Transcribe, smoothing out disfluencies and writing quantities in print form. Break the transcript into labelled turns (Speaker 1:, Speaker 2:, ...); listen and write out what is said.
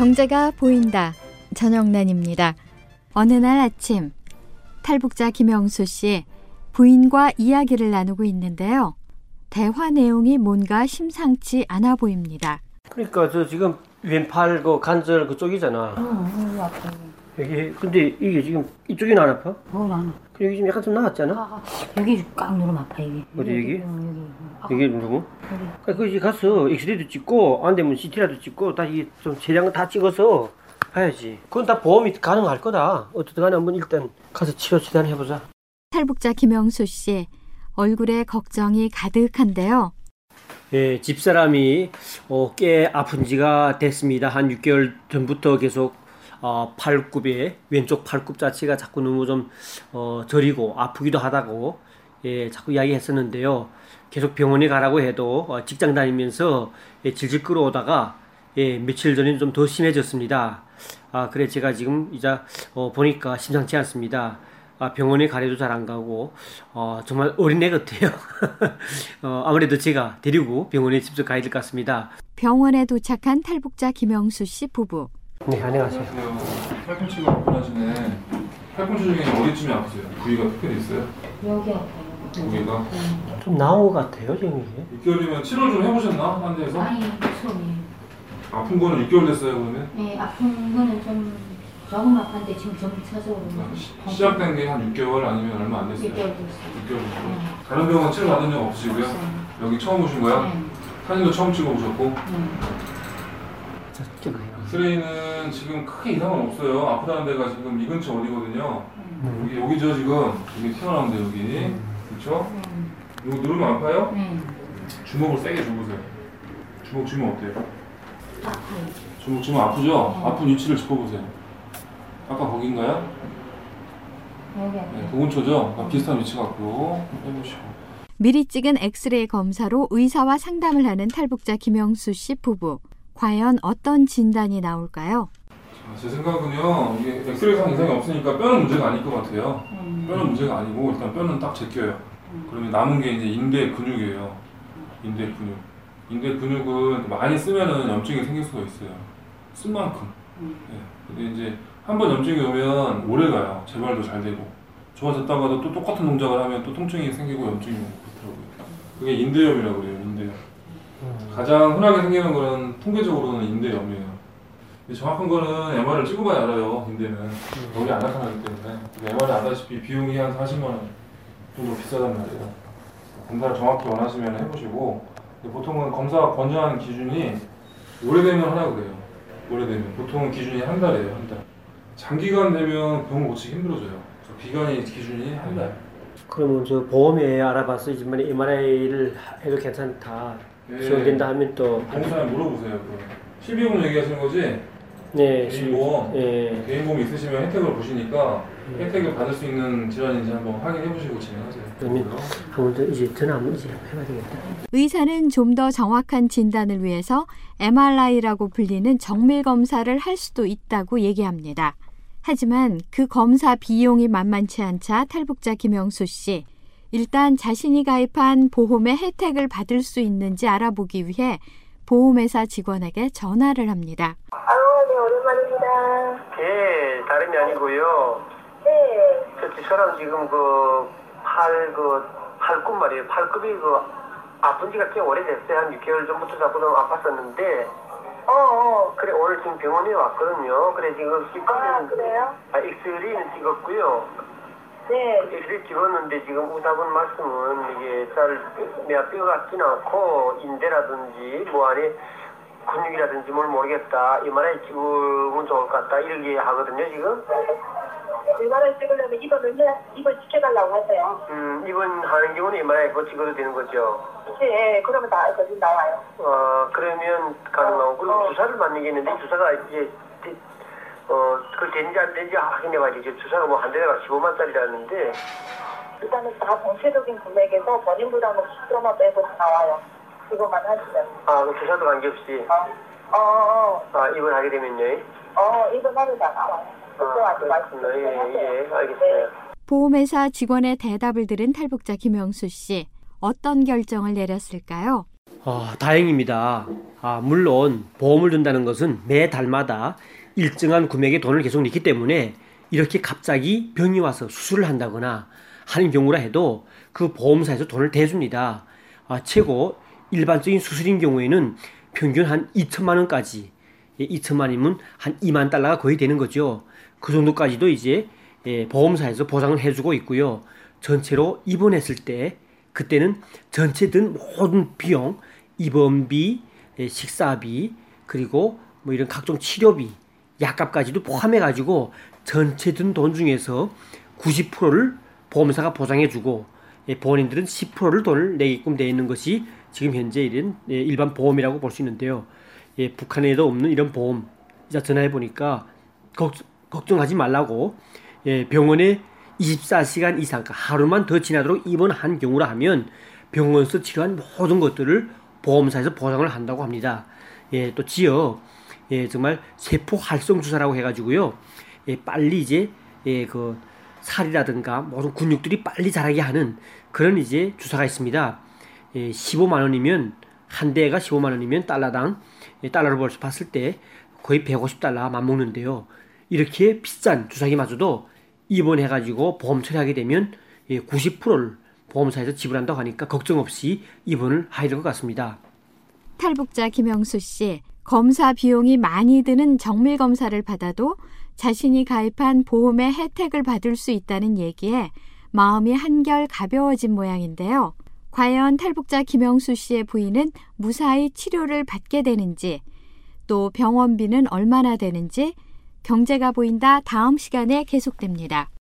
Speaker 1: 경제가 보인다. 전영란입니다. 어느 날 아침 탈북자 김영수 씨 부인과 이야기를 나누고 있는데요. 대화 내용이 뭔가 심상치 않아 보입니다.
Speaker 2: 그러니까 저 지금 왼팔 그 관절 그쪽이잖아.
Speaker 3: 여기 아파.
Speaker 2: 여기 근데 이게 지금 이쪽이 안 아파?
Speaker 3: 안 아파.
Speaker 2: 여기 지금 약간 좀 나았잖아.
Speaker 3: 여기 꽉 누르면 아파 여기.
Speaker 2: 어디 여기?
Speaker 3: 여기.
Speaker 2: 여기 누르고? 그러니까 거기 가서 엑스레이도 찍고 안 되면 CT라도 찍고 다시 좀 세장 다 찍어서 봐야지. 그건 다 보험이 가능할 거다. 어떻든 간에 한번 일단 가서 치료 치료를 해보자.
Speaker 1: 탈북자 김영수 씨 얼굴에 걱정이 가득한데요.
Speaker 2: 예, 집사람이 꽤 아픈 지가 됐습니다. 한 6개월 전부터 계속 팔굽에 왼쪽 팔굽 자체가 자꾸 너무 좀 저리고 아프기도 하다고 자꾸 이야기했었는데요. 계속 병원에 가라고 해도 직장 다니면서 질질 끌어오다가 며칠 전에 좀 더 심해졌습니다. 그래 제가 지금 이제 보니까 심상치 않습니다. 병원에 가려도 잘 안 가고 정말 어린애 같아요. 아무래도 제가 데리고 병원에 직접 가야 될 것 같습니다.
Speaker 1: 병원에 도착한 탈북자 김영수 씨 부부.
Speaker 2: 네, 안녕하세요.
Speaker 4: 팔꿈치가 불편하시네. 팔꿈치 중에 어디쯤이 아프세요? 부위가 특별히 있어요?
Speaker 3: 여기 아파요.
Speaker 4: 부위가?
Speaker 2: 좀 나온 것 같아요, 지금 이게.
Speaker 4: 6개월이면 치료 좀 해보셨나? 한 데에서?
Speaker 3: 아니 처음이에요.
Speaker 4: 아픈 거는 6개월 됐어요, 그러면?
Speaker 3: 네, 아픈 거는 좀 조금 아픈데 지금 점차적으로.
Speaker 4: 시작된 게 한 6개월 아니면 얼마 안 됐어요?
Speaker 3: 6개월 됐어요.
Speaker 4: 6개월 됐어요. 다른 병원 치료 받은 적 없으시고요? 여기 처음 오신 거야?
Speaker 3: 네.
Speaker 4: 사진도 처음 찍어 오셨고?
Speaker 2: 찍어요.
Speaker 4: 엑스레이는 지금 크게 이상은 없어요. 아프다는 데가 지금 이 근처 어디거든요. 여기죠 지금. 여기 튀어나오는데 여기. 그렇죠? 이거 누르면 아파요?
Speaker 3: 네.
Speaker 4: 주먹을 세게 줘보세요. 주먹 쥐면 어때요?
Speaker 3: 아파요.
Speaker 4: 주먹 쥐면 아프죠? 아픈 위치를 짚어보세요. 아까 거긴가요?
Speaker 3: 여기 아파요.
Speaker 4: 네, 그 근처죠? 비슷한 위치 같고 해보시고.
Speaker 1: 미리 찍은 엑스레이 검사로 의사와 상담을 하는 탈북자 김영수 씨 부부. 과연 어떤 진단이 나올까요?
Speaker 4: 자, 제 생각은요. 이게 엑스레이상 이상이 없으니까 뼈는 문제가 아닐 것 같아요. 뼈는 문제가 아니고 일단 뼈는 딱 제껴요. 그러면 남은 게 이제 인대 근육이에요. 인대 근육. 인대 근육은 많이 쓰면은 염증이 생길 수가 있어요. 쓴 만큼. 네. 근데 이제 한번 염증이 오면 오래 가요. 재발도 잘 되고. 좋아졌다가도 또 똑같은 동작을 하면 또 통증이 생기고 염증이 오고 그렇더라고요. 그게 인대염이라고 그래요. 인대염. 가장 흔하게 생기는 거는 통계적으로는 인대염이에요. 정확한 거는 MR을 찍어봐야 알아요. 인대는 머리 안 나타나기 때문에. MR이 알다시피 비용이 한 40만 원 정도 비싸단 말이에요. 검사를 정확히 원하시면 해보시고, 보통은 검사 권장하는 기준이 오래되면 하라고 그래요. 오래되면 보통은 기준이 한 달이에요. 한 달. 장기간 되면 병원 고치기 힘들어져요. 기간이 기준이 한 달.
Speaker 2: 그러면 저 보험에 알아봤어야지만 MRI를 해도 괜찮다. 지원된다 하면 또
Speaker 4: 보험사에 물어보세요. 실비보험 얘기하시는 거지?
Speaker 2: 네,
Speaker 4: 개인보험.
Speaker 2: 네.
Speaker 4: 개인보험 있으시면 혜택을 보시니까 혜택을 받을 수 있는 질환인지 한번 확인해 보시고 진행하세요.
Speaker 2: 그러면 한번 더 이제 전화 한번 이제 해봐야 되겠다.
Speaker 1: 의사는 좀 더 정확한 진단을 위해서 MRI라고 불리는 정밀 검사를 할 수도 있다고 얘기합니다. 하지만 그 검사 비용이 만만치 않자 탈북자 김영수 씨. 일단 자신이 가입한 보험의 혜택을 받을 수 있는지 알아보기 위해 보험회사 직원에게 전화를 합니다.
Speaker 5: 네, 오랜만입니다.
Speaker 2: 예, 다름이 아니고요.
Speaker 5: 네.
Speaker 2: 저 집사람 지금 팔꿈 말이에요. 팔꿈이 아픈 지가 꽤 오래됐어요. 한 6개월 전부터 자꾸 좀 아팠었는데. 그래, 오늘 지금 병원에 왔거든요. 그래, 지금
Speaker 5: 그래요?
Speaker 2: 엑스레이는 찍었고요.
Speaker 5: 네.
Speaker 2: 엑스레이 찍었는데 지금 의사분 말씀은 이게 뼈 같진 않고 인대라든지 뭐 안에 근육이라든지 뭘 모르겠다. MRI 찍으면 좋을 것 같다. 이렇게 하거든요, 지금.
Speaker 5: MRI 찍으려면 입을 지켜달라고 하세요.
Speaker 2: 입원하는 경우는 MRI 그거 찍어도 되는 거죠?
Speaker 5: 네, 그러면 다 저기 나와요.
Speaker 2: 그러면 가능하고. 그리고 주사를 맞는 게 있는데 주사가 이제 그걸 되는지 안 되는지 확인해봐야지. 주사가 뭐 한 대가 15만짜리라는데.
Speaker 5: 일단은 다 전체적인 금액에서 본인 부담은 10%만 빼고 다 나와요. 이거만 하시면.
Speaker 2: 그 주사도 관계없이. 입원하게 되면요.
Speaker 5: 입원하면 다 나와요. 걱정하지 마시고.
Speaker 2: 예, 알겠어요.
Speaker 1: 보험회사 직원의 대답을 들은 탈북자 김영수 씨. 어떤 결정을 내렸을까요?
Speaker 2: 다행입니다. 물론 보험을 든다는 것은 매달마다 일정한 금액의 돈을 계속 내기 때문에 이렇게 갑자기 병이 와서 수술을 한다거나 하는 경우라 해도 그 보험사에서 돈을 대줍니다. 최고 일반적인 수술인 경우에는 평균 한 2천만 원까지, 2천만이면 한 2만 달러가 거의 되는 거죠. 그 정도까지도 이제 보험사에서 보장을 해주고 있고요. 전체로 입원했을 때 그때는 전체 든 모든 비용, 입원비, 식사비, 그리고 뭐 이런 각종 치료비, 약값까지도 포함해가지고 전체 든 돈 중에서 90%를 보험사가 보장해주고 본인들은 10%를 돈을 내게끔 되어 있는 것이 지금 현재 이런 일반 보험이라고 볼 수 있는데요. 북한에도 없는 이런 보험, 이자 전화해보니까 걱정하지 말라고 병원에 24시간 이상, 하루만 더 지나도록 입원한 경우라 하면 병원에서 치료한 모든 것들을 보험사에서 보장을 한다고 합니다. 또 지역 정말 세포 활성 주사라고 해가지고요. 빨리 이제 그 살이라든가 모든 근육들이 빨리 자라게 하는 그런 이제 주사가 있습니다. 15만 원이면 한 대가 15만 원이면 달러로 봤을 때 거의 150달러 맞먹는데요. 이렇게 비싼 주사기마저도 입원해가지고 보험 처리하게 되면 90%를 보험사에서 지불한다고 하니까 걱정 없이 입원을 하야 될 것 같습니다.
Speaker 1: 탈북자 김영수 씨, 검사 비용이 많이 드는 정밀 검사를 받아도 자신이 가입한 보험의 혜택을 받을 수 있다는 얘기에 마음이 한결 가벼워진 모양인데요. 과연 탈북자 김영수 씨의 부인은 무사히 치료를 받게 되는지, 또 병원비는 얼마나 되는지 경제가 보인다 다음 시간에 계속됩니다.